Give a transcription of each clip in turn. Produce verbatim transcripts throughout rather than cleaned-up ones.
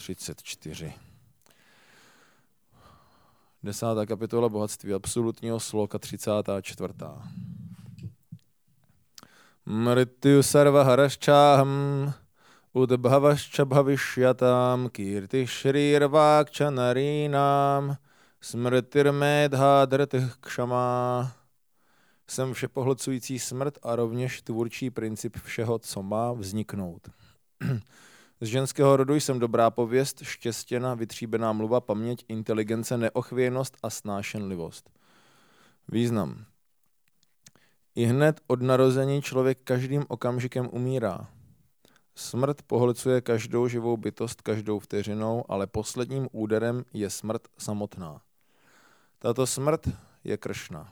třicet čtyři. Desátá kapitola bohatství absolutního, sloka třicátá čtvrtá. Mrityu sarva haraščáham udbhavascha bhavishyatám kirti shrirvákcha narínám smrtir medha dratih kšamá. Jsem všepohlcující smrt a rovněž tvůrčí princip všeho, co má vzniknout. Z ženského rodu jsem dobrá pověst, štěstěna, vytříbená mluva, paměť, inteligence, neochvějnost a snášenlivost. Význam. I hned od narození člověk každým okamžikem umírá. Smrt pohlcuje každou živou bytost každou vteřinou, ale posledním úderem je smrt samotná. Tato smrt je Kršna.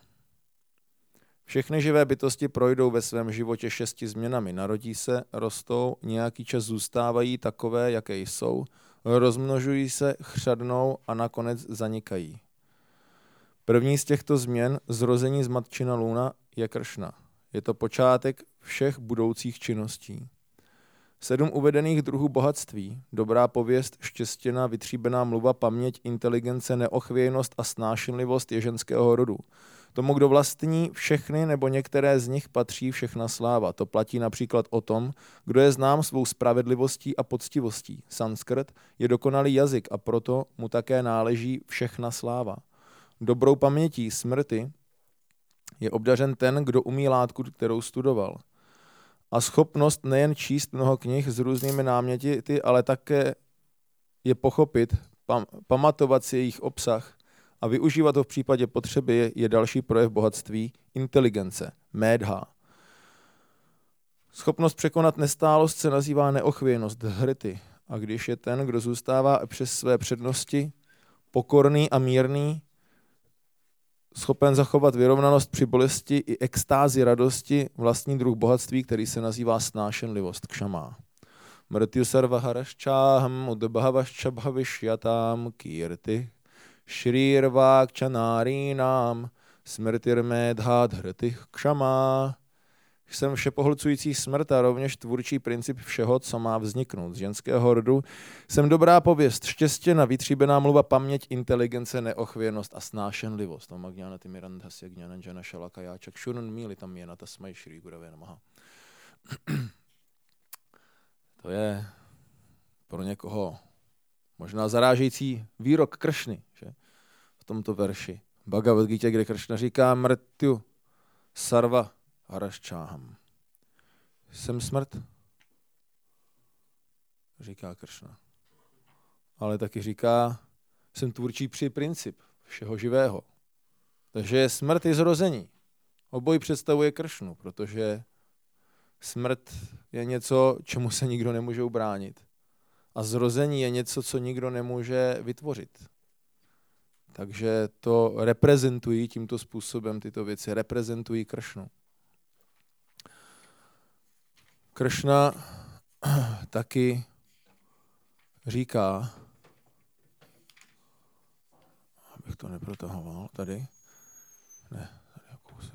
Všechny živé bytosti projdou ve svém životě šesti změnami. Narodí se, rostou, nějaký čas zůstávají takové, jaké jsou, rozmnožují se, chřadnou a nakonec zanikají. První z těchto změn, zrození z matčina lůna, je Kršna. Je to počátek všech budoucích činností. Sedm uvedených druhů bohatství, dobrá pověst, štěstěna, vytříbená mluva, paměť, inteligence, neochvějnost a snášenlivost je ženského rodu. Tomu, kdo vlastní všechny nebo některé z nich, patří všechna sláva. To platí například o tom, kdo je znám svou spravedlivostí a poctivostí. Sanskrt je dokonalý jazyk a proto mu také náleží všechna sláva. Dobrou pamětí smrti je obdařen ten, kdo umí látku, kterou studoval. A schopnost nejen číst mnoho knih s různými náměty, ale také je pochopit, pam- pamatovat si jejich obsah a využívat ho v případě potřeby je, je další projev bohatství, inteligence, médha. Schopnost překonat nestálost se nazývá neochvějnost, hrity. A když je ten, kdo zůstává přes své přednosti, pokorný a mírný, schopen zachovat vyrovnanost při bolesti i extázi radosti, vlastní druh bohatství, který se nazývá snášenlivost, kšamá. Mrityu sarva haraščáham udbhavascha bhavishyatám kirti shrirvákcha narínám smrtir medha dratih kšamá. Jsem všepohlcující smrt a rovněž tvůrčí princip všeho, co má vzniknout. Z ženského rodu jsem dobrá pověst, štěstěna, vytříbená mluva, paměť, inteligence, neochvějnost a snášenlivost. Om agnánati mirandhasya gnánanjana šalakaya čakšurun mílitam jena tasmai shri gurave namaha. To je pro někoho možná zarážející výrok Kršny, že? V tomto verši. Bhagavad Gita, kde Kršna říká mrityu sarva haraščáham. Jsem smrt, říká Kršna. Ale taky říká, jsem tvůrčí při princip všeho živého. Takže je smrt i zrození. Oboj představuje Kršnu, protože smrt je něco, čemu se nikdo nemůže ubránit. A zrození je něco, co nikdo nemůže vytvořit. Takže to reprezentují tímto způsobem tyto věci, reprezentují Kršnu. Kršna taky říká, abych to neprotahoval, tady, ne, tady kousek.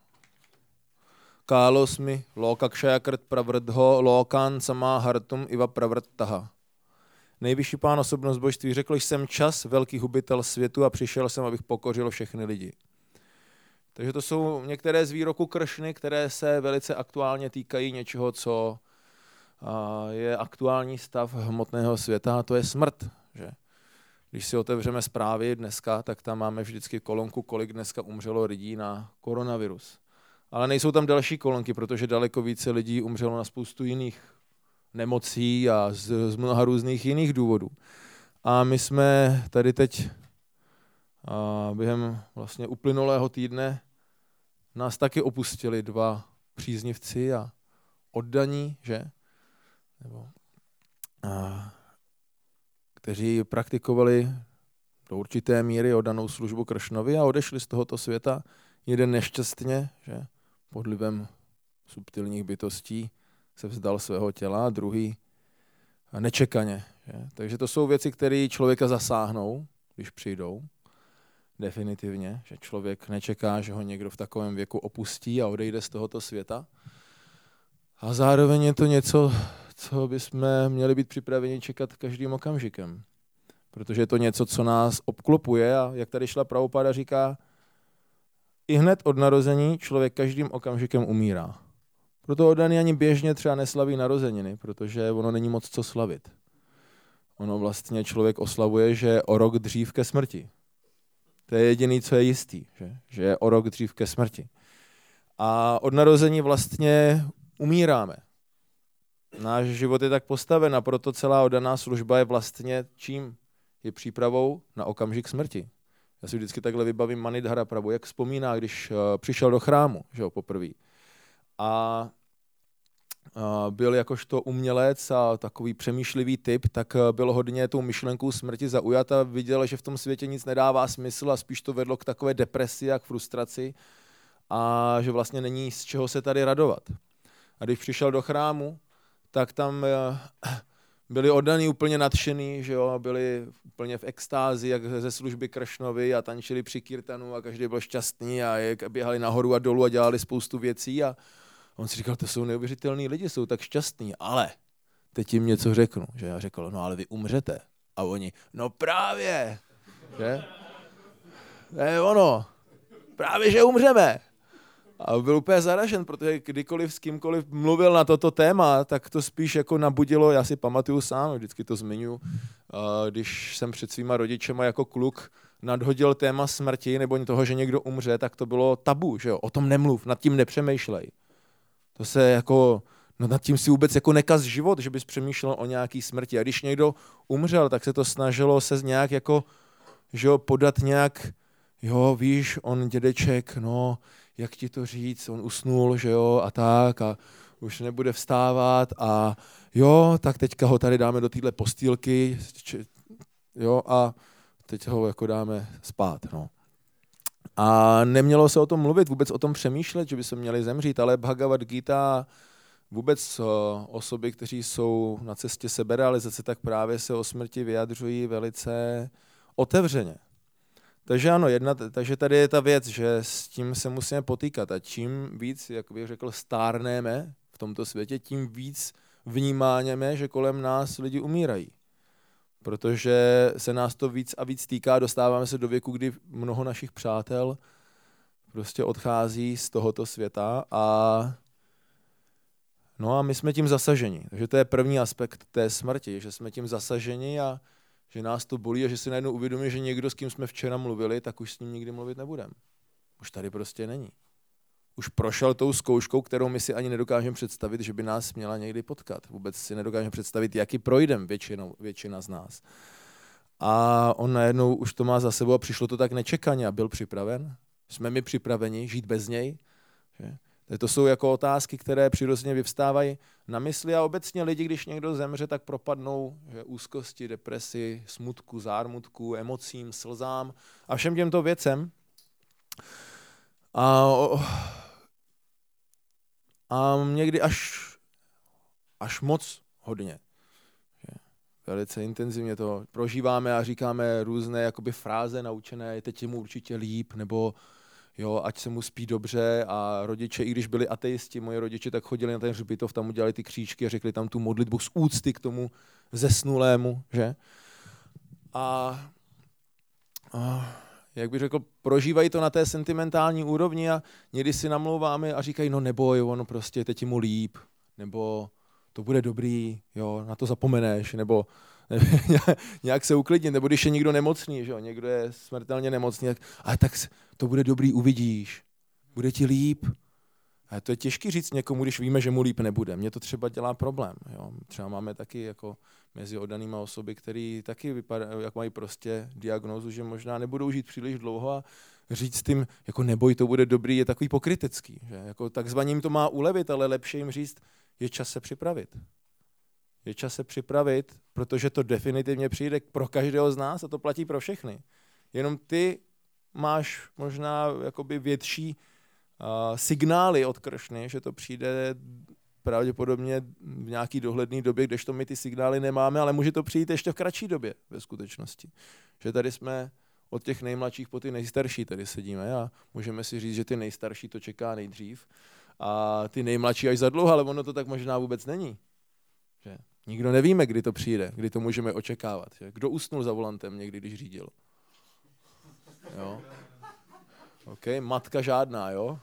Kálosmi lokakshayakrt pravrdho lokan samáhartum iva pravrdtaha. Nejvyšší pán osobnost božství řekl, že jsem čas, velký hubitel světu a přišel jsem, abych pokořil všechny lidi. Takže to jsou některé z výroků Kršny, které se velice aktuálně týkají něčeho, co je aktuální stav hmotného světa, a to je smrt. Že? Když si otevřeme zprávy dneska, tak tam máme vždycky kolonku, kolik dneska umřelo lidí na koronavirus. Ale nejsou tam další kolonky, protože daleko více lidí umřelo na spoustu jiných nemocí a z, z mnoha různých jiných důvodů. A my jsme tady teď a během vlastně uplynulého týdne nás taky opustili dva příznivci a oddaní, že? Nebo, a, kteří praktikovali do určité míry oddanou službu Kršnovi a odešli z tohoto světa. Jeden nešťastně, že? Pod vlivem subtilních bytostí se vzdal svého těla, a druhý nečekaně. Že? Takže to jsou věci, které člověka zasáhnou, když přijdou. Definitivně, že člověk nečeká, že ho někdo v takovém věku opustí a odejde z tohoto světa. A zároveň je to něco, co bychom měli být připraveni čekat každým okamžikem. Protože je to něco, co nás obklopuje a jak tady šla Prabhupáda říká, i hned od narození člověk každým okamžikem umírá. Proto oddaný ani běžně třeba neslaví narozeniny, protože ono není moc co slavit. Ono vlastně člověk oslavuje, že je o rok dřív ke smrti. To je jediný, co je jistý, že, že je o rok dřív ke smrti. A od narození vlastně umíráme. Náš život je tak postaven a proto celá oddaná služba je vlastně čím? Je přípravou na okamžik smrti. Já si vždycky takhle vybavím Manidhara Prabhu, jak vzpomíná, když uh, přišel do chrámu, že jo, poprvé. A uh, byl jakožto umělec a takový přemýšlivý typ, tak uh, byl hodně tou myšlenkou smrti zaujat a viděl, že v tom světě nic nedává smysl a spíš to vedlo k takové depresi a k frustraci a že vlastně není z čeho se tady radovat. A když přišel do chrámu, tak tam uh, byli oddaní úplně nadšený, že jo, byli úplně v extázi, jak ze služby Kršnovi a tančili při kirtanu a každý byl šťastný a jak běhali nahoru a dolů a dělali spoustu věcí a on si říkal, to jsou neuvěřitelní lidi, jsou tak šťastní, ale teď jim něco řeknu, že já řekl, no ale vy umřete. A oni, no právě, že? Je ono, právě, že umřeme. A byl úplně zaražen, protože kdykoliv s kýmkoliv mluvil na toto téma, tak to spíš jako nabudilo, já si pamatuju sám, vždycky to zmiňuji, když jsem před svýma rodičema jako kluk nadhodil téma smrti nebo toho, že někdo umře, tak to bylo tabu, že jo, o tom nemluv, nad tím nepřemýšlej. To se jako, no nad tím si vůbec jako nekaz život, že bys přemýšlel o nějaký smrti. A když někdo umřel, tak se to snažilo se nějak jako, že jo, podat nějak, jo, víš, on dědeček, no, jak ti to říct, on usnul, že jo, a tak, a už nebude vstávat a jo, tak teďka ho tady dáme do téhle postýlky, jo, a teď ho jako dáme spát, no. A nemělo se o tom mluvit, vůbec o tom přemýšlet, že by se měli zemřít, ale Bhagavad Gita, vůbec osoby, kteří jsou na cestě seberealizace, tak právě se o smrti vyjadřují velice otevřeně. Takže ano, jedna, takže tady je ta věc, že s tím se musíme potýkat a čím víc, jak bych řekl, stárneme v tomto světě, tím víc vnímáme, že kolem nás lidi umírají. Protože se nás to víc a víc týká, dostáváme se do věku, kdy mnoho našich přátel prostě odchází z tohoto světa a no a my jsme tím zasaženi. Takže to je první aspekt té smrti, že jsme tím zasaženi a že nás to bolí a že si najednou uvědomí, že někdo, s kým jsme včera mluvili, tak už s ním nikdy mluvit nebudeme. Už tady prostě není. Už prošel tou zkouškou, kterou my si ani nedokážeme představit, že by nás měla někdy potkat. Vůbec si nedokážeme představit, jaký projdem většinou, většina z nás. A on najednou už to má za sebou a přišlo to tak nečekaně a byl připraven. Jsme my připraveni žít bez něj? Že? To jsou jako otázky, které přirozeně vyvstávají na mysli a obecně lidi, když někdo zemře, tak propadnou že úzkosti, depresi, smutku, zármutku, emocím, slzám a všem těmto věcem. A, a někdy až, až moc hodně. Velice intenzivně to prožíváme a říkáme různé jakoby fráze naučené, teď je mu určitě líp, nebo jo, ať se mu spí dobře a rodiče, i když byli ateisti, moji rodiče, tak chodili na ten hřbitov, tam udělali ty křížky a řekli tam tu modlitbu z úcty k tomu zesnulému, že? A, a jak bych řekl, prožívají to na té sentimentální úrovni a někdy si namlouváme a říkají, no neboj, ono prostě teď je mu líp, nebo to bude dobrý, jo, na to zapomeneš, nebo nějak se uklidnit, nebo když je někdo nemocný, že jo, někdo je smrtelně nemocný, tak, ale tak to bude dobrý, uvidíš, bude ti líp. A to je těžké říct někomu, když víme, že mu líp nebude. Mně to třeba dělá problém. Jo. Třeba máme taky jako mezi oddanýma osoby, který taky vypadá, jak mají prostě diagnózu, že možná nebudou žít příliš dlouho a říct tím, jako neboj, to bude dobrý, je takový pokrytecký. Že? Jako takzvaně jim to má ulevit, ale lepší jim říct, je čas se připravit. Je čas se připravit, protože to definitivně přijde pro každého z nás a to platí pro všechny. Jenom ty máš možná jakoby větší uh, signály od Kršny, že to přijde pravděpodobně v nějaký dohledný době, kdežto my ty signály nemáme, ale může to přijít ještě v kratší době ve skutečnosti. Že tady jsme od těch nejmladších po ty nejstarší tady sedíme a můžeme si říct, že ty nejstarší to čeká nejdřív a ty nejmladší až za dlouho, ale ono to tak možná vůbec není. Že? Nikdo nevíme, kdy to přijde, kdy to můžeme očekávat. Že? Kdo usnul za volantem někdy, když řídil? Jo? OK, matka žádná, jo?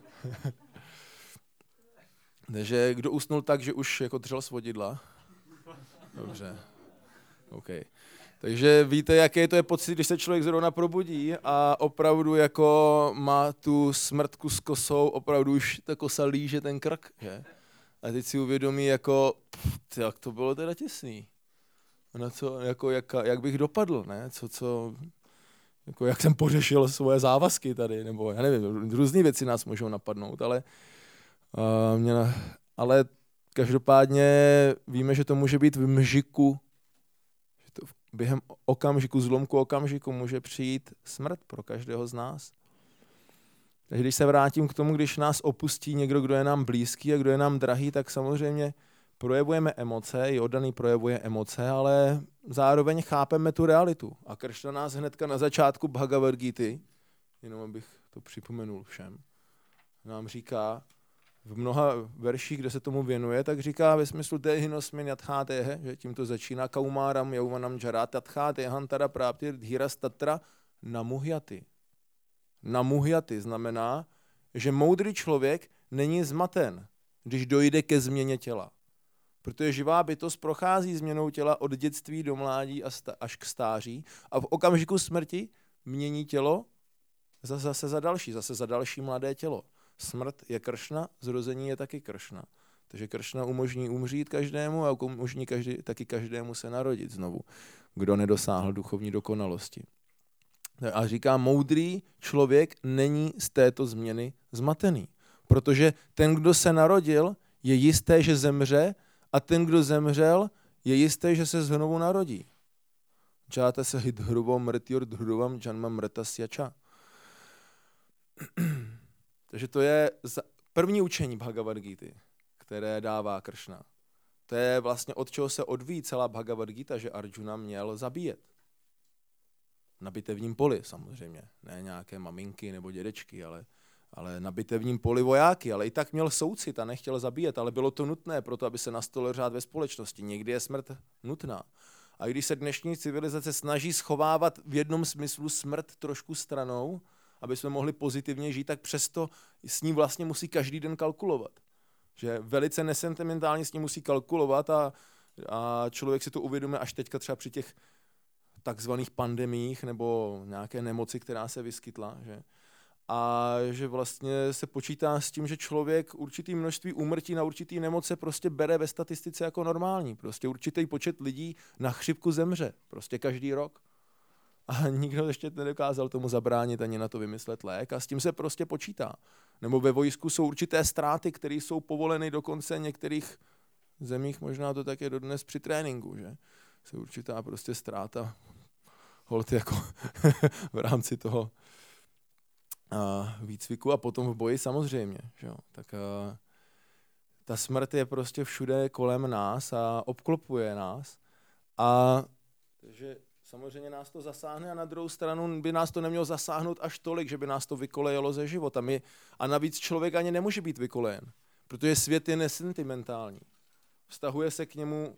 Takže kdo usnul tak, že už jako dřel svodidla? Dobře. OK. Takže víte, jaký to je pocit, když se člověk zrovna probudí a opravdu jako má tu smrtku s kosou, opravdu už ta kosa líže ten krk, že? A teď si uvědomí, jako, pff, jak to bylo teda těsný. Na co, jako, jak, jak bych dopadl, ne? Co, co, jako, jak jsem pořešil svoje závazky tady, nebo já nevím, různý věci nás můžou napadnout, ale, uh, mě, ale každopádně víme, že to může být v mžiku, že to během okamžiku, zlomku okamžiku může přijít smrt pro každého z nás. Takže když se vrátím k tomu, když nás opustí někdo, kdo je nám blízký a kdo je nám drahý, tak samozřejmě projevujeme emoce, i oddaný projevuje emoce, ale zároveň chápeme tu realitu. A Kršna nás hnedka na začátku Bhagavad Gity, jenom abych to připomenul všem, nám říká, v mnoha verších, kde se tomu věnuje, tak říká ve smyslu tehinosmin yathátehe, že tím to začíná, kaumáram yauvanam jara tathátehan tada práptir dhíras tatra namuhyaty. Namuhyaty znamená, že moudrý člověk není zmaten, když dojde ke změně těla. Protože živá bytost prochází změnou těla od dětství do mládí až k stáří a v okamžiku smrti mění tělo zase za další, zase za další mladé tělo. Smrt je Kršna, zrození je taky Kršna. Takže Kršna umožní umřít každému a umožní každý, taky každému se narodit znovu, kdo nedosáhl duchovní dokonalosti. A říká, moudrý člověk není z této změny zmatený. Protože ten, kdo se narodil, je jisté, že zemře a ten, kdo zemřel, je jisté, že se znovu narodí. Džáte se hidhruvom mrtyur dhruvam janma mrtasyača. Takže to je první učení Bhagavad Gity, které dává Kršna. To je vlastně od čeho se odvíjí celá Bhagavad Gita, že Arjuna měl zabíjet. Na bitevním poli samozřejmě, ne nějaké maminky nebo dědečky, ale, ale na bitevním poli vojáky, ale i tak měl soucit a nechtěl zabíjet, ale bylo to nutné proto, aby se nastolil řád ve společnosti. Někdy je smrt nutná. A když se dnešní civilizace snaží schovávat v jednom smyslu smrt trošku stranou, aby jsme mohli pozitivně žít, tak přesto s ní vlastně musí každý den kalkulovat. Že velice nesentimentálně s ní musí kalkulovat a, a člověk si to uvědomuje až teďka třeba při těch takzvaných pandemiích nebo nějaké nemoci, která se vyskytla. Že? A že vlastně se počítá s tím, že člověk určitý množství úmrtí na určitý nemoce prostě bere ve statistice jako normální. Prostě určitý počet lidí na chřipku zemře. Prostě každý rok. A nikdo ještě nedokázal tomu zabránit ani na to vymyslet lék a s tím se prostě počítá. Nebo ve vojsku jsou určité ztráty, které jsou povoleny dokonce některých zemích, možná to tak je dodnes při tréninku, že? Je určitá prostě ztráta holt jako v rámci toho a, výcviku a potom v boji samozřejmě. Že jo? Tak a, ta smrt je prostě všude kolem nás a obklopuje nás. A takže samozřejmě nás to zasáhne a na druhou stranu by nás to nemělo zasáhnout až tolik, že by nás to vykolejilo ze života. My, a navíc člověk ani nemůže být vykolejen, protože svět je nesentimentální. Vztahuje se k němu,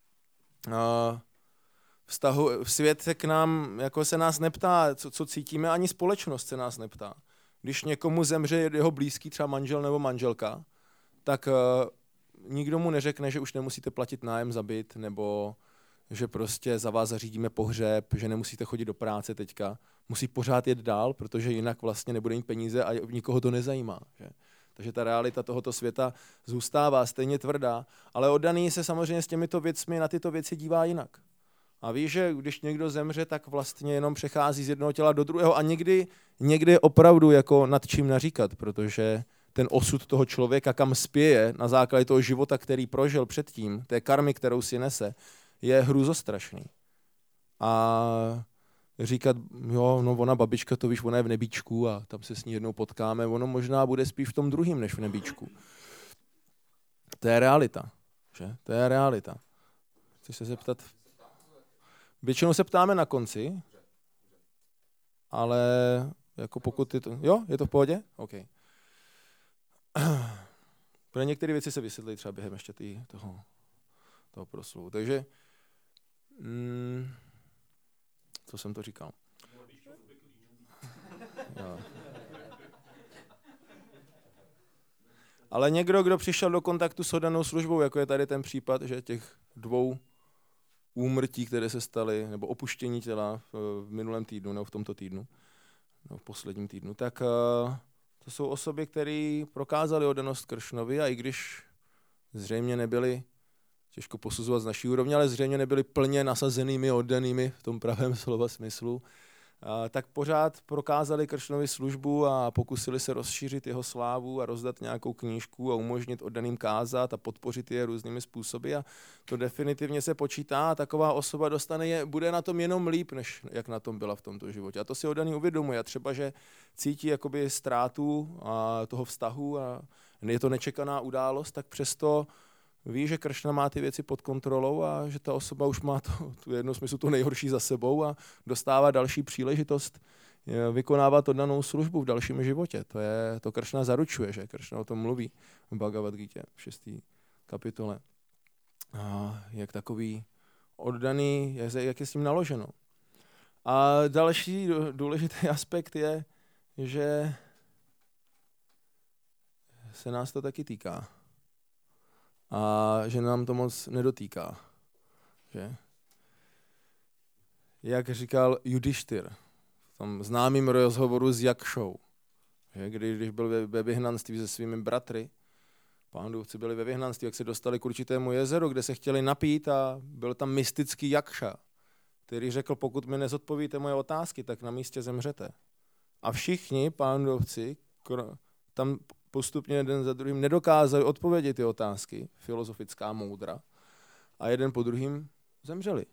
uh, vztahu, svět se k nám, jako se nás neptá, co, co cítíme, ani společnost se nás neptá. Když někomu zemře jeho blízký, třeba manžel nebo manželka, tak uh, nikdo mu neřekne, že už nemusíte platit nájem za byt, nebo že prostě za vás zařídíme pohřeb, že nemusíte chodit do práce teďka. Musí pořád jet dál, protože jinak vlastně nebude mít peníze a nikoho to nezajímá. Že? Takže ta realita tohoto světa zůstává stejně tvrdá, ale oddaný se samozřejmě s těmito věcmi na tyto věci dívá jinak. A ví, že když někdo zemře, tak vlastně jenom přechází z jednoho těla do druhého a někdy, někdy opravdu jako nad čím naříkat, protože ten osud toho člověka, kam spěje na základě toho života, který prožil předtím, té karmy, kterou si nese, je hrůzostrašný. A říkat, jo, no ona babička, to víš, ona je v nebíčku a tam se s ní jednou potkáme, ono možná bude spíš v tom druhém, než v nebíčku. To je realita, že? To je realita. Chceš se zeptat? Většinou se ptáme na konci, ale jako pokud je to, jo, je to v pohodě? OK. Pro některé věci se vysvětlí třeba během ještě tý, toho toho proslovu. Takže, mm, co jsem to říkal? Jo. Ale někdo, kdo přišel do kontaktu s oddanou službou, jako je tady ten případ, že těch dvou úmrtí, které se staly, nebo opuštění těla v, v minulém týdnu, nebo v tomto týdnu, no, v posledním týdnu, tak uh, to jsou osoby, které prokázaly oddanost Kršnovi a i když zřejmě nebyly, těžko posuzovat z naší úrovně, ale zřejmě nebyly plně nasazenými, oddanými v tom pravém slova smyslu, a tak pořád prokázali Kršnovi službu a pokusili se rozšířit jeho slávu a rozdat nějakou knížku a umožnit oddaným kázat a podpořit je různými způsoby a to definitivně se počítá a taková osoba dostane je, bude na tom jenom líp, než jak na tom byla v tomto životě. A to si oddaný uvědomuje. A třeba, že cítí jakoby ztrátu a toho vztahu a je to nečekaná událost, tak přesto ví, že Kršna má ty věci pod kontrolou a že ta osoba už má to, tu jednu smyslu tu nejhorší za sebou a dostává další příležitost vykonávat oddanou službu v dalším životě. To je, to Kršna zaručuje, že Kršna o tom mluví v Bhagavad Gita v šesté kapitole. A jak takový oddaný, jak je s tím naloženo. A další důležitý aspekt je, že se nás to taky týká. A že nám to moc nedotýká. Že? Jak říkal Judištyr v tom známým rozhovoru s Jakšou, že? Kdy, když byl ve, ve vyhnanství se svými bratry, Pándovci byli ve vyhnanství, jak se dostali k určitému jezeru, kde se chtěli napít a byl tam mystický Jakša, který řekl, pokud mi nezodpovíte moje otázky, tak na místě zemřete. A všichni Pándovci tam postupně jeden za druhým nedokázali odpovědět ty otázky, filozofická moudra, a jeden po druhým zemřeli.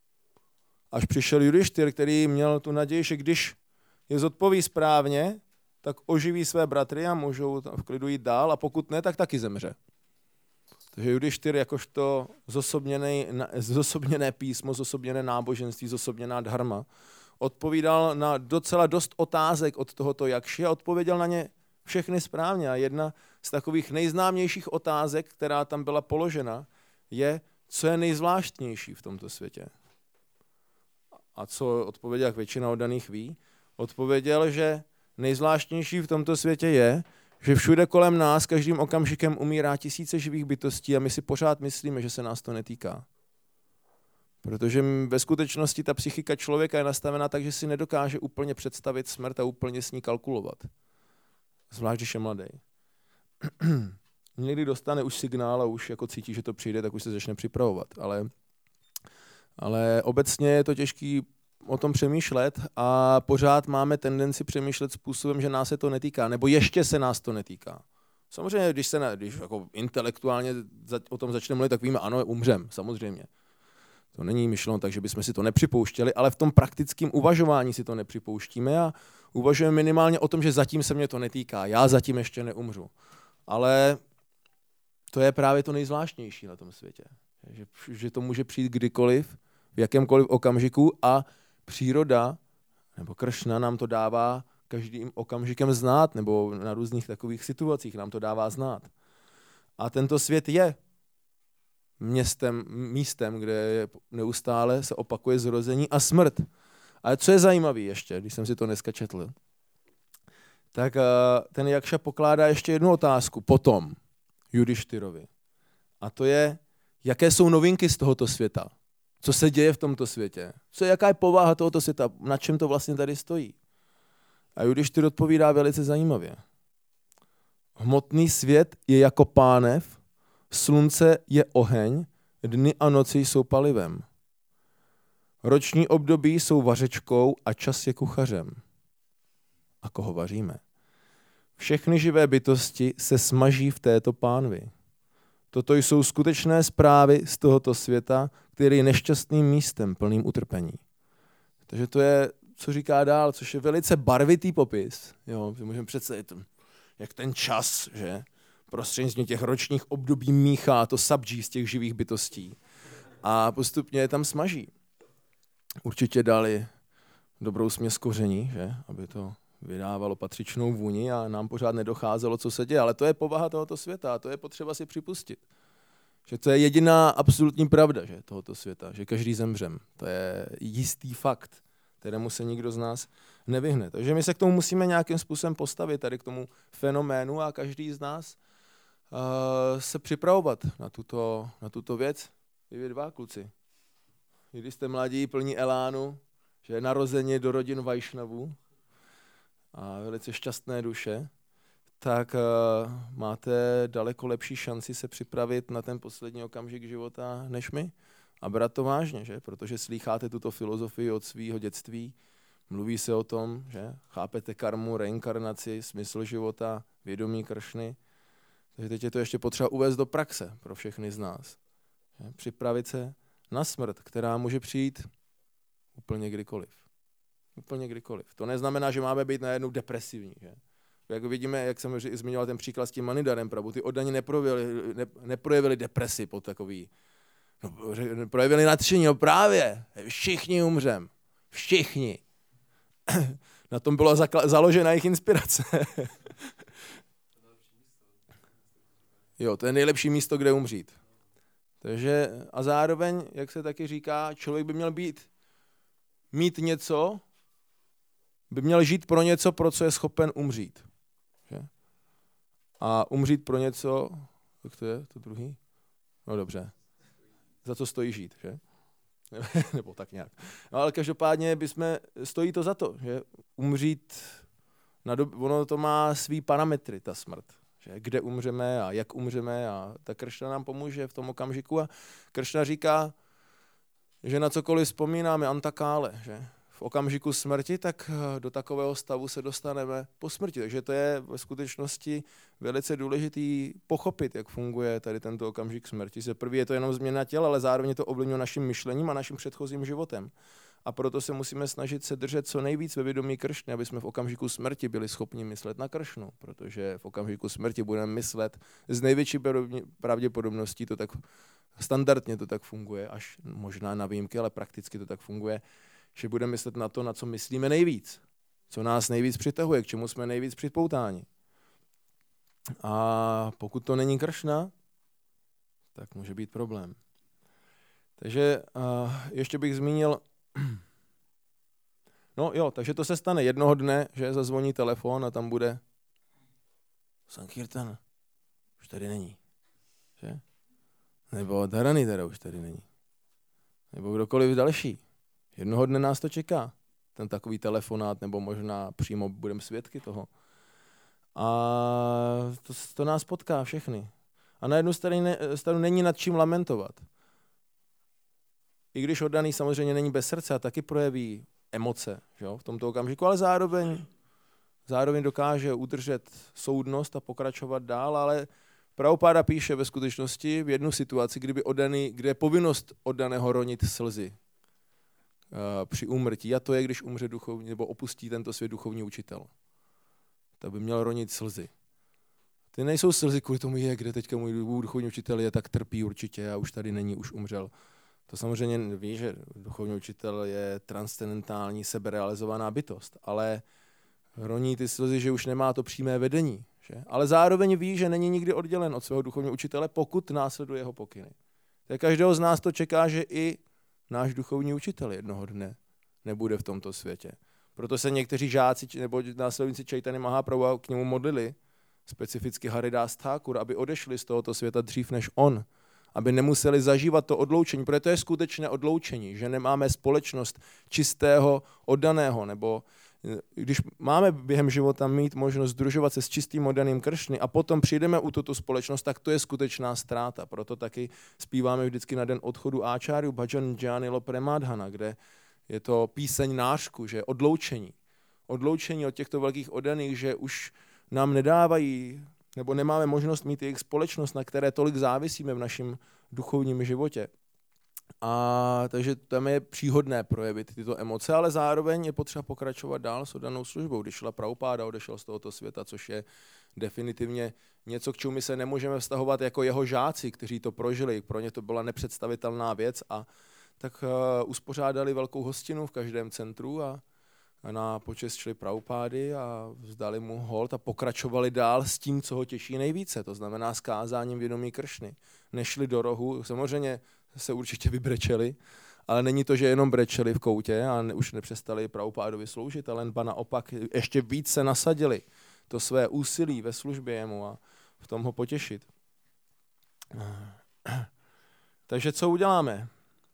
Až přišel Judištyr, který měl tu naději, že když je zodpoví správně, tak oživí své bratry a můžou v klidu jít dál, a pokud ne, tak taky zemře. Takže Judištyr jakožto zosobněné písmo, zosobněné náboženství, zosobněná dharma, odpovídal na docela dost otázek od tohoto Jakši a odpověděl na ně všechny správně. A jedna z takových nejznámějších otázek, která tam byla položena, je, co je nejzvláštnější v tomto světě. A co odpověděl, jak většina oddaných ví? Odpověděl, že nejzvláštnější v tomto světě je, že všude kolem nás každým okamžikem umírá tisíce živých bytostí a my si pořád myslíme, že se nás to netýká. Protože ve skutečnosti ta psychika člověka je nastavená tak, že si nedokáže úplně představit smrt a úplně s ní kalkulovat. Zvlášť, když je mladý. Někdy dostane už signál a už jako cítí, že to přijde, tak už se začne připravovat. Ale, ale obecně je to těžký o tom přemýšlet a pořád máme tendenci přemýšlet způsobem, že nás se to netýká, nebo ještě se nás to netýká. Samozřejmě, když se ne, když jako intelektuálně o tom začneme mluvit, tak víme, ano, umřem, samozřejmě. To není myšleno tak, že bychom si to nepřipouštěli, ale v tom praktickém uvažování si to nepřipouštíme a uvažujeme minimálně o tom, že zatím se mě to netýká, já zatím ještě neumřu. Ale to je právě to nejzvláštnější na tom světě. Že, že to může přijít kdykoliv, v jakémkoliv okamžiku a příroda nebo Kršna nám to dává každým okamžikem znát, nebo na různých takových situacích nám to dává znát. A tento svět je městem, místem, kde neustále se opakuje zrození a smrt. Ale co je zajímavé ještě, když jsem si to dneska četl, tak ten Jakša pokládá ještě jednu otázku potom Judištyrovi. A to je, jaké jsou novinky z tohoto světa. Co se děje v tomto světě? Co je, jaká je povaha tohoto světa? Na čem to vlastně tady stojí? A Judištyr odpovídá velice zajímavě. Hmotný svět je jako pánev, slunce je oheň, dny a noci jsou palivem. Roční období jsou vařečkou a čas je kuchařem. A koho vaříme? Všechny živé bytosti se smaží v této pánvi. Toto jsou skutečné zprávy z tohoto světa, který je nešťastným místem, plným utrpení. Takže to je, co říká dál, což je velice barvitý popis. Jo, můžeme představit, jak ten čas, že prostřednictvím těch ročních období míchá to sabdží z těch živých bytostí a postupně je tam smaží. Určitě dali dobrou směs koření, že, aby to vydávalo patřičnou vůni a nám pořád nedocházelo, co se děje. Ale to je povaha tohoto světa a to je potřeba si připustit. Že to je jediná absolutní pravda, že, tohoto světa, že každý zemřem. To je jistý fakt, kterému se nikdo z nás nevyhne. Takže my se k tomu musíme nějakým způsobem postavit, tady k tomu fenoménu a každý z nás uh, se připravovat na tuto, na tuto věc. I vy dva, kluci. Když jste mladí, plní elánu, že je narození do rodin Vajšnavů a velice šťastné duše, tak uh, máte daleko lepší šanci se připravit na ten poslední okamžik života než my. A brát to vážně, že? Protože slýcháte tuto filozofii od svého dětství, mluví se o tom, že? Chápete karmu, reinkarnaci, smysl života, vědomí Kršny. Takže teď je to ještě potřeba uvést do praxe pro všechny z nás. Že? Připravit se na smrt, která může přijít úplně kdykoliv. Úplně kdykoliv. To neznamená, že máme být najednou depresivní, že? Jak vidíme, jak jsem zmiňoval ten příklad s tím Manidarem Prabhu, ty oddaní neprojevili, ne, neprojevili depresi po takový, no, projevili nadšení, no právě, všichni umřem, všichni. Na tom byla zakla- založena jejich inspirace. Jo, to je nejlepší místo, kde umřít. Takže a zároveň, jak se taky říká, člověk by měl být, mít něco, by měl žít pro něco, pro co je schopen umřít. Že? A umřít pro něco, jak to je, to druhý? No dobře. Za co stojí žít, že? Nebo tak nějak. No ale každopádně bychom, stojí to za to, že umřít, na dob, ono to má svý parametry, ta smrt. Že? Kde umřeme a jak umřeme a ta Kršna nám pomůže v tom okamžiku a Kršna říká, že na cokoliv vzpomínáme antakále, že? V okamžiku smrti, tak do takového stavu se dostaneme po smrti. Takže to je ve skutečnosti velice důležitý pochopit, jak funguje tady tento okamžik smrti. Za první je to jenom změna těla, ale zároveň to ovlivňuje naším myšlením a naším předchozím životem. A proto se musíme snažit se držet co nejvíc ve vědomí Kršny, aby jsme v okamžiku smrti byli schopni myslet na Kršnu, protože v okamžiku smrti budeme myslet s největší pravděpodobností, to tak standardně to tak funguje, až možná na výjimky, ale prakticky to tak funguje, že budeme myslet na to, na co myslíme nejvíc, co nás nejvíc přitahuje, k čemu jsme nejvíc připoutáni. A pokud to není Kršna, tak může být problém. Takže uh, ještě bych zmínil, no jo, takže to se stane jednoho dne, že zazvoní telefon a tam bude Sankirtan, už tady není, že? Nebo Dharani teda už tady není. Nebo kdokoliv další. Jednoho dne nás to čeká, ten takový telefonát, nebo možná přímo budeme svědky toho. A to, to nás potká všechny. A na jednu stranu, ne, stranu není nad čím lamentovat. I když oddaný samozřejmě není bez srdce a taky projeví emoce, že jo, v tomto okamžiku, ale zároveň, zároveň dokáže udržet soudnost a pokračovat dál, ale Prabhupáda píše ve skutečnosti v jednu situaci, kdyby oddaný, kde je povinnost oddaného ronit slzy při úmrtí, a to je, když umře duchovní, nebo opustí tento svět duchovní učitel. To by měl ronit slzy. Ty nejsou slzy kvůli tomu, je, kde teďka můj duchovní učitel je, tak trpí určitě a už tady není, už umřel. To samozřejmě ví, že duchovní učitel je transcendentální, seberealizovaná bytost, ale roní ty slzy, že už nemá to přímé vedení. Že? Ale zároveň ví, že není nikdy oddělen od svého duchovního učitele, pokud následuje jeho pokyny. Tak každého z nás to čeká, že i náš duchovní učitel jednoho dne nebude v tomto světě. Proto se někteří žáci nebo následníci Chaitanya Mahaprabhu k němu modlili, specificky Haridas Thakur, aby odešli z tohoto světa dřív než on, aby nemuseli zažívat to odloučení, protože to je skutečné odloučení, že nemáme společnost čistého, oddaného, nebo když máme během života mít možnost sdružovat se s čistým oddaným Kršny a potom přijdeme u tuto společnost, tak to je skutečná ztráta. Proto taky zpíváme vždycky na den odchodu áčáryu Bhajan Jnanilo Premadhana, kde je to píseň nářku, že odloučení. Odloučení od těchto velkých oddaných, že už nám nedávají, nebo nemáme možnost mít jejich společnost, na které tolik závisíme v našem duchovním životě. A takže tam je příhodné projevit tyto emoce, ale zároveň je potřeba pokračovat dál s oddanou službou. Když šla Prabhupáda, odešel z tohoto světa, což je definitivně něco, k čemu my se nemůžeme vztahovat jako jeho žáci, kteří to prožili. Pro ně to byla nepředstavitelná věc a tak uh, uspořádali velkou hostinu v každém centru a na počest šli Prabhupády a vzdali mu hold a pokračovali dál s tím, co ho těší nejvíce, to znamená s kázáním vědomí Kršny. Nešli do rohu, samozřejmě se určitě vybrečeli, ale není to, že jenom brečeli v koutě a ne, už nepřestali Prabhupádovi sloužit, ale ba naopak ještě víc se nasadili to své úsilí ve službě jemu a v tom ho potěšit. Takže co uděláme?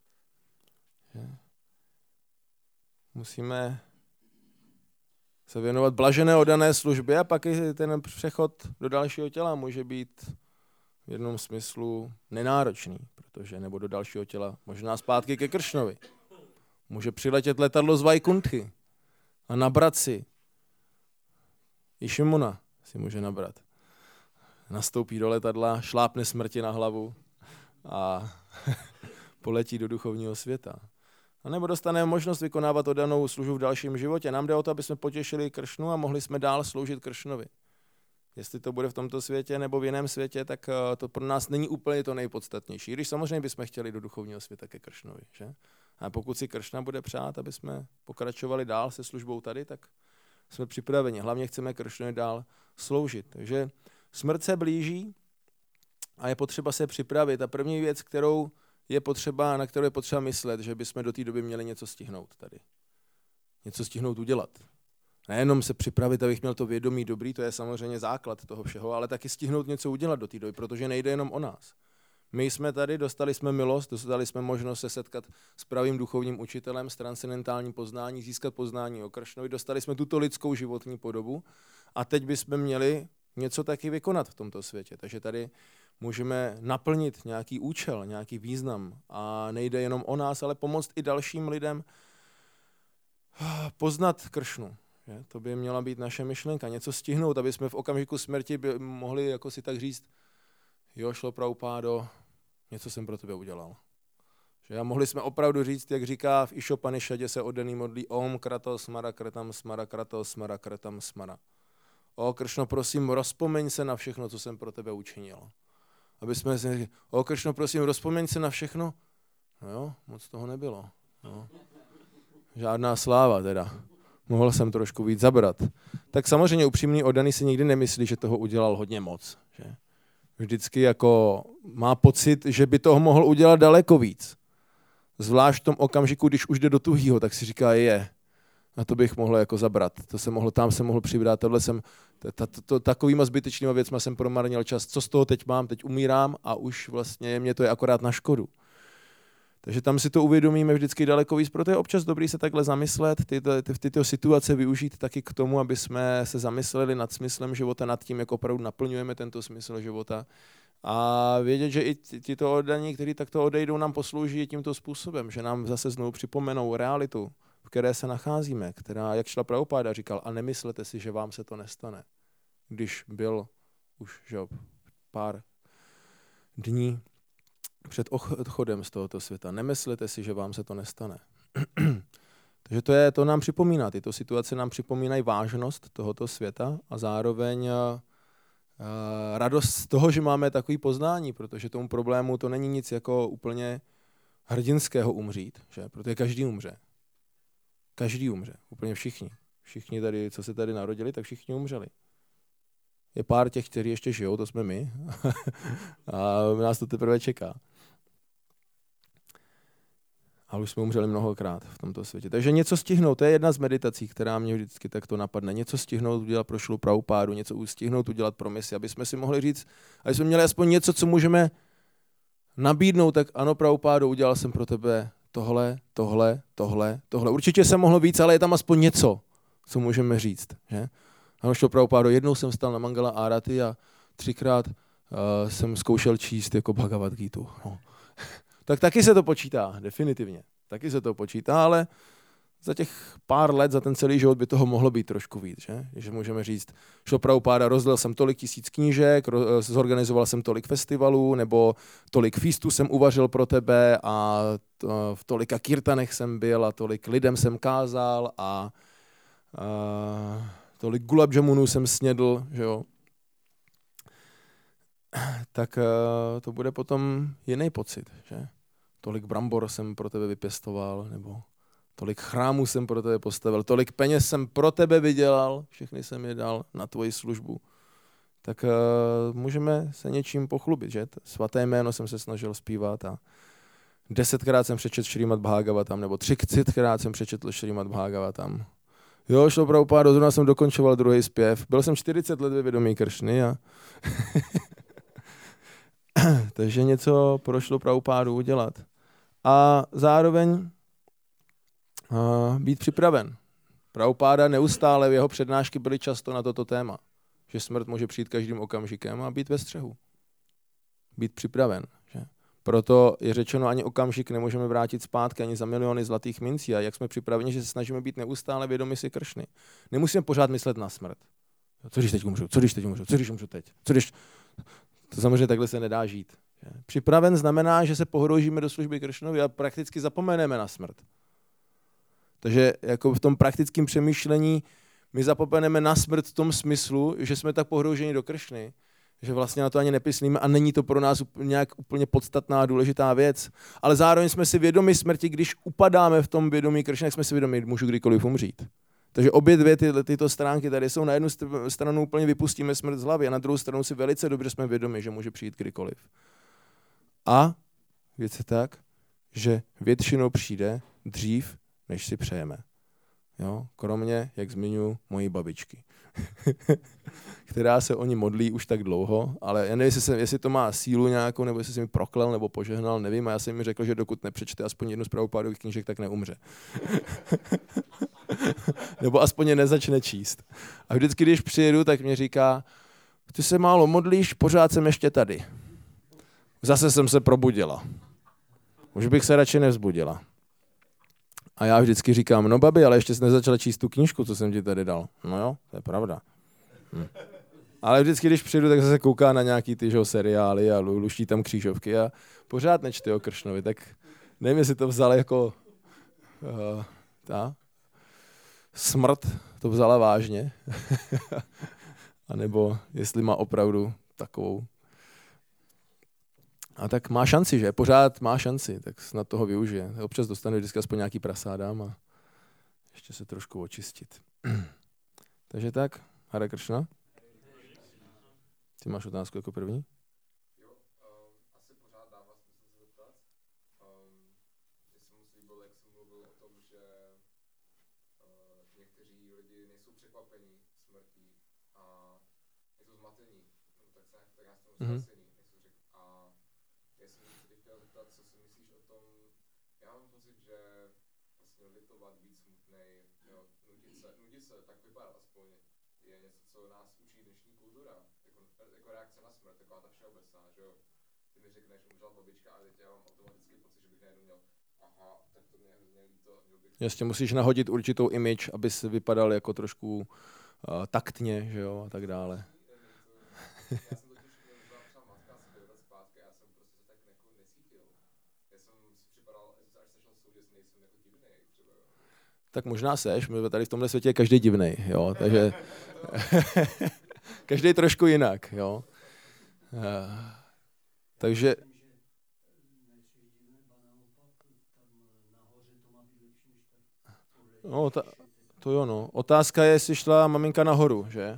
Musíme se věnovat blažené oddané službě a pak i ten přechod do dalšího těla může být v jednom smyslu nenáročný, protože nebo do dalšího těla možná zpátky ke Kršnovi. Může přiletět letadlo z Vajkunthy a nabrat si. Išimuna si může nabrat. Nastoupí do letadla, šlápne smrti na hlavu a poletí do duchovního světa. A nebo dostaneme možnost vykonávat oddanou službu v dalším životě. Nám jde o to, aby jsme potěšili Kršnu a mohli jsme dál sloužit Kršnovi. Jestli to bude v tomto světě nebo v jiném světě, tak to pro nás není úplně to nejpodstatnější. Když samozřejmě bychom chtěli do duchovního světa ke Kršnovi. Že? A pokud si Kršna bude přát, aby jsme pokračovali dál se službou tady, tak jsme připraveni. Hlavně chceme Kršnovi dál sloužit. Takže smrt se blíží a je potřeba se připravit. A první věc, kterou je potřeba, na kterou je potřeba myslet, že bychom do té doby měli něco stihnout tady. Něco stihnout udělat. Nejenom se připravit, abych měl to vědomí dobrý, to je samozřejmě základ toho všeho, ale taky stihnout něco udělat do té doby, protože nejde jenom o nás. My jsme tady, dostali jsme milost, dostali jsme možnost se setkat s pravým duchovním učitelem, s transcendentálním poznání, získat poznání o Kršnovi, dostali jsme tuto lidskou životní podobu a teď bychom měli něco taky vykonat v tomto světě. Takže tady můžeme naplnit nějaký účel, nějaký význam a nejde jenom o nás, ale pomoct i dalším lidem poznat Kršnu. Že? To by měla být naše myšlenka, něco stihnout, aby jsme v okamžiku smrti by mohli jako si tak říct, jo, šlo Prabhupádo, něco jsem pro tebe udělal. Že a mohli jsme opravdu říct, jak říká v Išopanišadě se oddaný modlí Om krato smara kratam smara krato smara kratam smara. O Kršno, prosím, rozpomeň se na všechno, co jsem pro tebe učinil. Aby jsme si řekli, o Kršno, prosím, rozpomeň se na všechno. No jo, moc toho nebylo. No. Žádná sláva teda. Mohl jsem trošku víc zabrat. Tak samozřejmě upřímný oddaný si nikdy nemyslí, že toho udělal hodně moc. Že? Vždycky jako má pocit, že by toho mohl udělat daleko víc. Zvlášť v tom okamžiku, když už jde do tuhýho, tak si říká, je, a to bych mohl jako zabrat. To se mohlo, tam se mohl přibrat, tohle jsem, takovýma zbytečnýma věcma jsem promarnil čas. Co z toho teď mám? Teď umírám a už vlastně mě to je akorát na škodu. Takže tam si to uvědomíme vždycky daleko víc, proto je občas dobrý se takhle zamyslet, tyto, ty, tyto situace využít taky k tomu, aby jsme se zamysleli nad smyslem života, nad tím, jak opravdu naplňujeme tento smysl života. A vědět, že i tyto oddaní, kteří takto odejdou, nám poslouží tímto způsobem, že nám zase znovu připomenou realitu, v které se nacházíme, která, jak šla Prabhupáda, říkal, a nemyslete si, že vám se to nestane. Když byl už že, pár dní před odchodem z tohoto světa. Nemyslete si, že vám se to nestane. Takže to, je, to nám připomíná, tyto situace nám připomínají vážnost tohoto světa a zároveň uh, radost z toho, že máme takový poznání, protože tomu problému to není nic jako úplně hrdinského umřít, že? Protože každý umře. Každý umře, úplně všichni. Všichni tady, co se tady narodili, tak všichni umřeli. Je pár těch, kteří ještě žijou, to jsme my. A nás to teprve čeká. A už jsme umřeli mnohokrát v tomto světě. Takže něco stihnout, to je jedna z meditací, která mě vždycky takto napadne. Něco stihnout udělat pro šlu Prabhupádu, něco stihnout udělat pro misi, aby jsme si mohli říct, aby jsme měli aspoň něco, co můžeme nabídnout, tak ano, Prabhupádo, udělal jsem pro tebe tohle, tohle, tohle, tohle. Určitě jsem mohl víc, ale je tam aspoň něco, co můžeme říct. Že? Ano, šlo Prabhupádo, jednou jsem vstal na Mangala Arati a třikrát uh, jsem zkoušel číst jako Bhagavad Gítu. No. Tak taky se to počítá, definitivně. Taky se to počítá, ale za těch pár let, za ten celý život by toho mohlo být trošku víc. Že, že můžeme říct, šlo Prabhupáda, rozdělil jsem tolik tisíc knížek, zorganizoval jsem tolik festivalů, nebo tolik feastů jsem uvařil pro tebe a to, v tolika kirtanech jsem byl a tolik lidem jsem kázal a, a tolik gulab jamunů jsem snědl, že jo. Tak to bude potom jiný pocit, že? Tolik brambor jsem pro tebe vypěstoval, nebo tolik chrámů jsem pro tebe postavil, tolik peněz jsem pro tebe vydělal, všechny jsem je dal na tvoji službu. Tak uh, můžeme se něčím pochlubit, že? Svaté jméno jsem se snažil zpívat a desetkrát jsem přečetl Šrímad Bhagavatam, nebo třicetkrát jsem přečetl Šrímad Bhagavatam. Jo, šlo Prabhupádo, zrovna jsem dokončoval druhý zpěv. Byl jsem čtyřicet let ve vědomí Kršny a takže něco prošlo Prabhupádu udělat. A zároveň uh, být připraven. Prabhupáda neustále v jeho přednášky byly často na toto téma, že smrt může přijít každým okamžikem a být ve střehu. Být připraven. Že? Proto je řečeno, ani okamžik nemůžeme vrátit zpátky, ani za miliony zlatých mincí. A jak jsme připraveni, že se snažíme být neustále vědomi si Kršny. Nemusíme pořád myslet na smrt. Co když teď umřu? Co když teď umřu? Co když umřu teď? Co když... To samozřejmě takhle se nedá žít. Že? Připraven znamená, že se pohroužíme do služby Kršnovi a prakticky zapomeneme na smrt. Takže jako v tom praktickém přemýšlení my zapomeneme na smrt v tom smyslu, že jsme tak pohrouženi do Kršny, že vlastně na to ani nepyslíme a není to pro nás nějak úplně podstatná a důležitá věc. Ale zároveň jsme si vědomi smrti, když upadáme v tom vědomí Kršny, tak jsme si vědomi, můžu kdykoliv umřít. Takže obě dvě ty, tyto stránky tady jsou. Na jednu stranu úplně vypustíme smrt z hlavy a na druhou stranu si velice dobře jsme vědomi, že může přijít kdykoliv. A věc je tak, že většinou přijde dřív, než si přejeme. Jo? Kromě, jak zmiňuji, mojí babičky, která se o ní modlí už tak dlouho, ale já nevím, jestli, se, jestli to má sílu nějakou, nebo jestli se mi proklel, nebo požehnal, nevím, a já jsem mi řekl, že dokud nepřečte aspoň jednu z Prabhupádových knížek, tak neumře. Nebo aspoň je nezačne číst. A vždycky, když přijedu, tak mě říká, ty se málo modlíš, pořád jsem ještě tady. Zase jsem se probudila. Už bych se radši nevzbudila. A já vždycky říkám, no babi, ale ještě jsi nezačala číst tu knížku, co jsem ti tady dal. No jo, to je pravda. Hm. Ale vždycky, když přijdu, tak se kouká na nějaký ty žo, seriály a luští tam křížovky a pořád nečte o Kršnovi, tak nevím, jestli to vzal jako uh, ta smrt, to vzala vážně, a nebo jestli má opravdu takovou. A tak má šanci, že? Pořád má šanci, tak snad toho využije. Občas dostane vždycky aspoň nějaký prasádám a ještě se trošku očistit. Takže tak, Hare Kršna. Ty máš otázku jako první? Jo, um, asi pořád dává smysl se zeptat. Um, Mně se moc líbilo, jak jsem mluvil o tom, že uh, někteří lidi nejsou překvapení smrtí a nejsou zmatení. No, tak, se, tak já jsem Mm-hmm. ztracený, jak jsem řekl. A já jsem se tě chtěl zeptat, co si myslíš o tom. Já mám pocit, že vlastně litovat, být smutnej, jo, nudit se, nudit se, tak vypadá aspoň, je něco, co nás učí dnešní kultura. Jako reakce na smrt, taková ta všeobecná, že jo. Ty mi řekneš, umřela babička a teď já mám automatický pocit, že bych najednou měl, aha, tak to mě hrozně líto, měl bych... Jasně, musíš nahodit určitou image, aby se vypadal jako trošku uh, taktně, že jo, a tak dále. Já jsem totiž měl byla třeba matka asi devět let zpátky a já jsem prostě se tak jako necítil. Já jsem si připadal, až sešel soud, jestli nejsem jako divnej třeba, jo. Tak možná seš, my tady v tomhle světě je každý divnej, jo, takže každý trošku jinak, jo. Uh, takže no, ta, to jo, no. Otázka je, jestli šla maminka nahoru, že?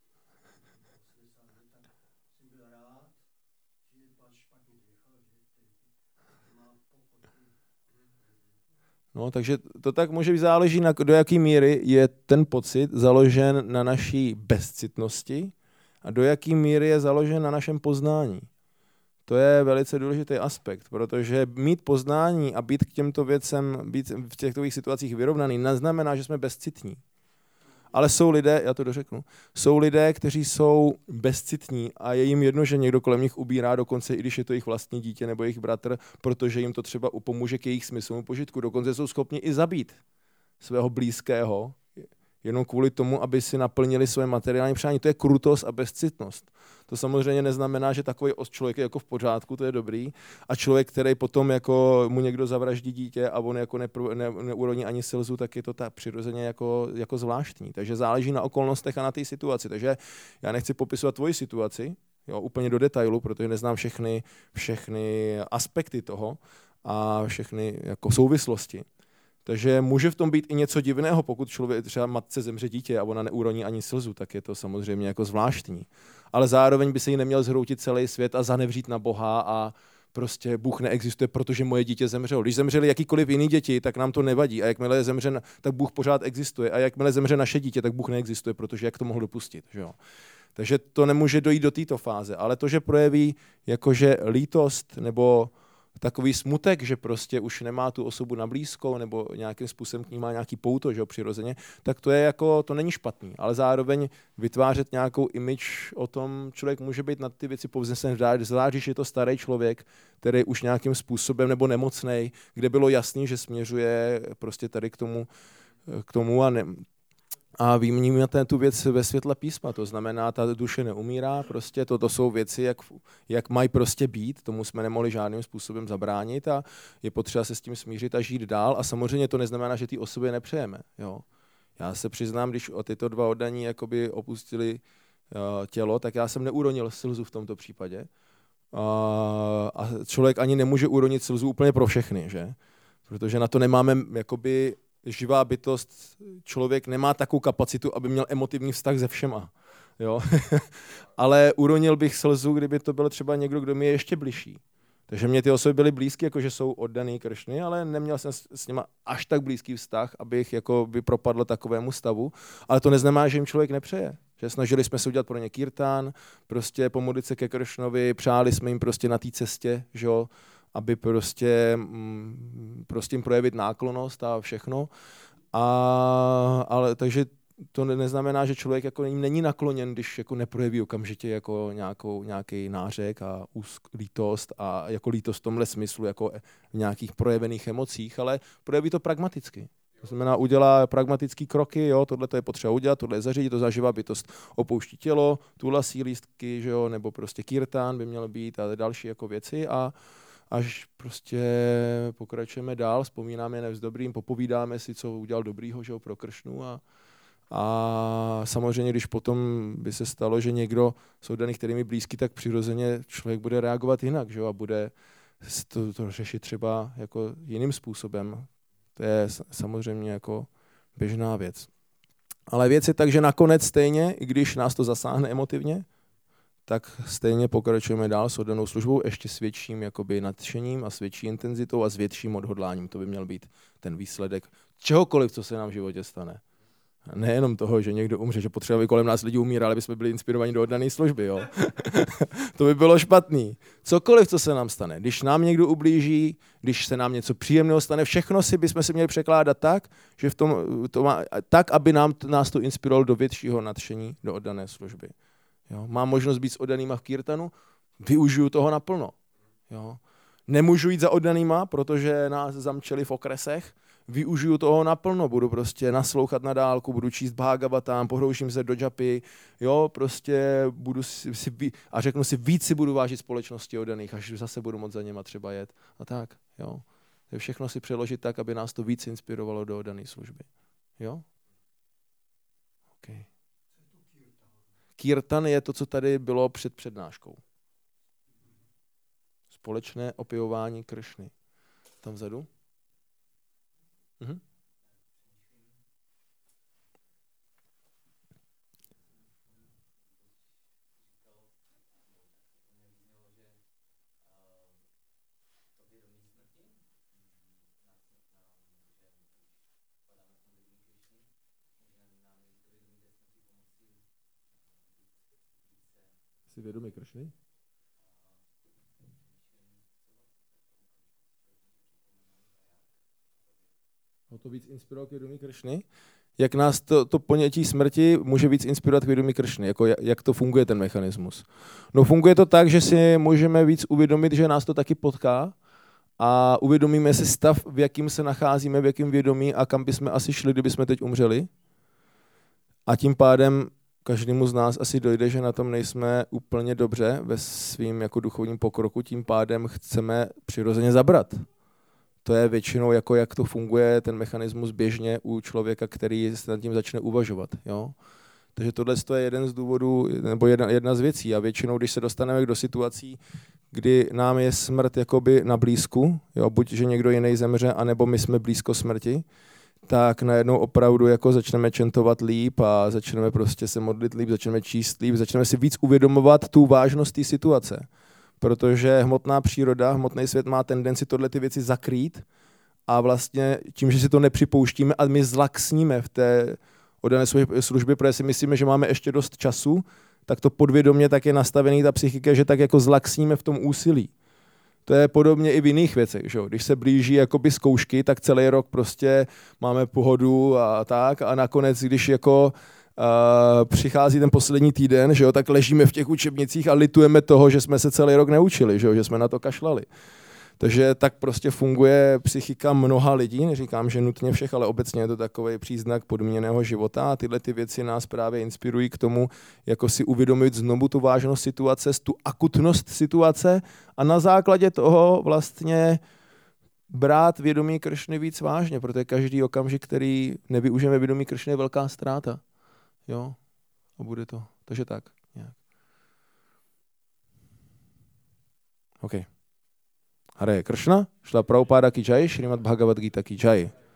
No, takže to tak může být záleží, na, do jaké míry je ten pocit založen na naší bezcitnosti a do jaké míry je založen na našem poznání. To je velice důležitý aspekt, protože mít poznání a být k těmto věcem, být v těchto situacích vyrovnaný, neznamená, že jsme bezcitní. Ale jsou lidé, já to dořeknu, jsou lidé, kteří jsou bezcitní a je jim jedno, že někdo kolem nich ubírá, dokonce i když je to jejich vlastní dítě nebo jejich bratr, protože jim to třeba upomůže k jejich smyslovému požitku. Dokonce jsou schopni i zabít svého blízkého, jenom kvůli tomu, aby si naplnili své materiální přání. To je krutost a bezcitnost. To samozřejmě neznamená, že takový člověk je jako v pořádku, to je dobrý, a člověk, který potom jako mu někdo zavraždí dítě a on jako nepr- ne, neuroní ani slzu, tak je to tak přirozeně jako, jako zvláštní. Takže záleží na okolnostech a na té situaci. Takže já nechci popisovat tvoji situaci, jo, úplně do detailu, protože neznám všechny, všechny aspekty toho a všechny jako souvislosti. Takže může v tom být i něco divného, pokud člověk třeba matce zemře dítě a ona neuroní ani slzu, tak je to samozřejmě jako zvláštní. Ale zároveň by se jí neměl zhroutit celý svět a zanevřít na Boha a prostě Bůh neexistuje, protože moje dítě zemřelo. Když zemřeli jakýkoliv jiný děti, tak nám to nevadí. A jakmile zemře, tak Bůh pořád existuje. A jakmile zemře naše dítě, tak Bůh neexistuje, protože jak to mohl dopustit. Že jo? Takže to nemůže dojít do této fáze. Ale to, že projeví jakože lítost nebo takový smutek, že prostě už nemá tu osobu na blízko nebo nějakým způsobem k ní má nějaký pouto, že jo, přirozeně, tak to je jako, to není špatný, ale zároveň vytvářet nějakou image o tom, člověk může být na ty věci povznesen, zvlášť, když je to starý člověk, který už nějakým způsobem nebo nemocnej, kde bylo jasný, že směřuje prostě tady k tomu, k tomu a ne, a vnímáte tu věc ve světle písma, to znamená, ta duše neumírá, prostě to, to jsou věci, jak, jak mají prostě být, tomu jsme nemohli žádným způsobem zabránit a je potřeba se s tím smířit a žít dál a samozřejmě to neznamená, že ty osobě nepřejeme. Jo. Já se přiznám, když o tyto dva oddaní jakoby opustili uh, tělo, tak já jsem neuronil slzu v tomto případě uh, a člověk ani nemůže uronit slzu úplně pro všechny, že? Protože na to nemáme jakoby živá bytost, člověk nemá takovou kapacitu, aby měl emotivní vztah se všema. Jo? Ale uronil bych slzu, kdyby to byl třeba někdo, kdo mi je ještě bližší. Takže mě ty osoby byly blízké, jakože jsou oddaný Kršny, ale neměl jsem s nima až tak blízký vztah, abych jako by propadl takovému stavu. Ale to neznamená, že jim člověk nepřeje. Že snažili jsme se udělat pro ně kirtán, prostě pomodlit se ke Kršnovi, přáli jsme jim prostě na té cestě, že jo, aby prostě, prostě jim projevit náklonnost a všechno. A, ale takže to neznamená, že člověk jako jim není nakloněn, když jako neprojeví okamžitě jako nějakou, nějaký nářek a úzk, lítost a jako lítost v tomhle smyslu, jako v nějakých projevených emocích, ale projeví to pragmaticky. To znamená, udělá pragmatický kroky, jo, tohle to je potřeba udělat, tohle je zařídit, to zaživá bytost opouští tělo, tulasí lístky, že jo, nebo prostě kirtán by měl být a další jako věci a až prostě pokračujeme dál, vzpomínáme nevz dobrým, popovídáme si, co udělal dobrýho, že jo, pro Kršnu a, a samozřejmě, když potom by se stalo, že někdo jsou daný, který mi blízký, tak přirozeně člověk bude reagovat jinak, že jo, a bude to, to řešit třeba jako jiným způsobem. To je samozřejmě jako běžná věc. Ale věc je tak, že nakonec stejně, i když nás to zasáhne emotivně, tak stejně pokračujeme dál s oddanou službou, ještě s větším jakoby nadšením a s větší intenzitou a s větším odhodláním. To by měl být ten výsledek čehokoliv, co se nám v životě stane. Nejenom toho, že někdo umře, že potřeba, aby kolem nás lidi umírali, aby jsme byli inspirovaní do oddané služby. Jo? To by bylo špatný. Cokoliv, co se nám stane. Když nám někdo ublíží, když se nám něco příjemného stane, všechno si bychom si měli překládat tak, že v tom, to má, tak, aby nám, nás to inspirovalo do většího nadšení do oddané služby. Jo? Mám možnost být s oddanýma v kirtanu, využiju toho naplno. Jo? Nemůžu jít za oddanýma, protože nás zamčeli v okresech, využiju toho naplno, budu prostě naslouchat na dálku, budu číst Bhagavatám, pohrouším se do džapy, jo, prostě budu si, si a řeknu si, víc si budu vážit společnosti oddaných, až zase budu moc za něma třeba jet. A tak, jo. Je všechno si přeložit tak, aby nás to víc inspirovalo do oddané služby. Jo? Okay. Kirtan je to, co tady bylo před přednáškou. Společné opěvování Kršny. Tam vzadu? Mhm. Jsi vědomý Kršny? O to víc inspirovat k vědomí Kršny? Jak nás to, to ponětí smrti může víc inspirovat k vědomí Kršny? Jako jak, jak to funguje ten mechanismus? No funguje to tak, že si můžeme víc uvědomit, že nás to taky potká a uvědomíme si stav, v jakým se nacházíme, v jakém vědomí a kam bychom asi šli, kdyby jsme teď umřeli. A tím pádem každému z nás asi dojde, že na tom nejsme úplně dobře ve svým jako duchovním pokroku, tím pádem chceme přirozeně zabrat. To je většinou, jako jak to funguje, ten mechanismus běžně u člověka, který se nad tím začne uvažovat. Jo? Takže tohle je jeden z důvodů, nebo jedna, jedna z věcí. A většinou, když se dostaneme do situací, kdy nám je smrt jakoby na blízku, jo, buď že někdo jiný zemře, anebo my jsme blízko smrti, tak najednou opravdu jako začneme čentovat líp a začneme prostě se modlit líp, začneme číst líp, začneme si víc uvědomovat tu vážnost té situace. Protože hmotná příroda, hmotný svět má tendenci tohle ty věci zakrýt a vlastně tím, že si to nepřipouštíme a my zlaxníme v té oddané službě, protože si myslíme, že máme ještě dost času, tak to podvědomě tak je nastavený ta psychika, že tak jako zlaxníme v tom úsilí. To je podobně i v jiných věcech. Že? Když se blíží jakoby zkoušky, tak celý rok prostě máme pohodu a tak a nakonec, když jako uh, přichází ten poslední týden, že jo, tak ležíme v těch učebnicích a litujeme toho, že jsme se celý rok neučili, že, jo, že jsme na to kašlali. Takže tak prostě funguje psychika mnoha lidí, neříkám, že nutně všech, ale obecně je to takový příznak podmíněného života a tyhle ty věci nás právě inspirují k tomu, jako si uvědomit znovu tu vážnost situace, tu akutnost situace a na základě toho vlastně brát vědomí Kršny víc vážně, protože každý okamžik, který nevyužijeme vědomí Kršny, je velká ztráta. Jo? A bude to. Takže tak. Nějak. OK. Hare Kršna, Šla Prabhupada ki jai, Šrimad Bhagavad Gita ki jai.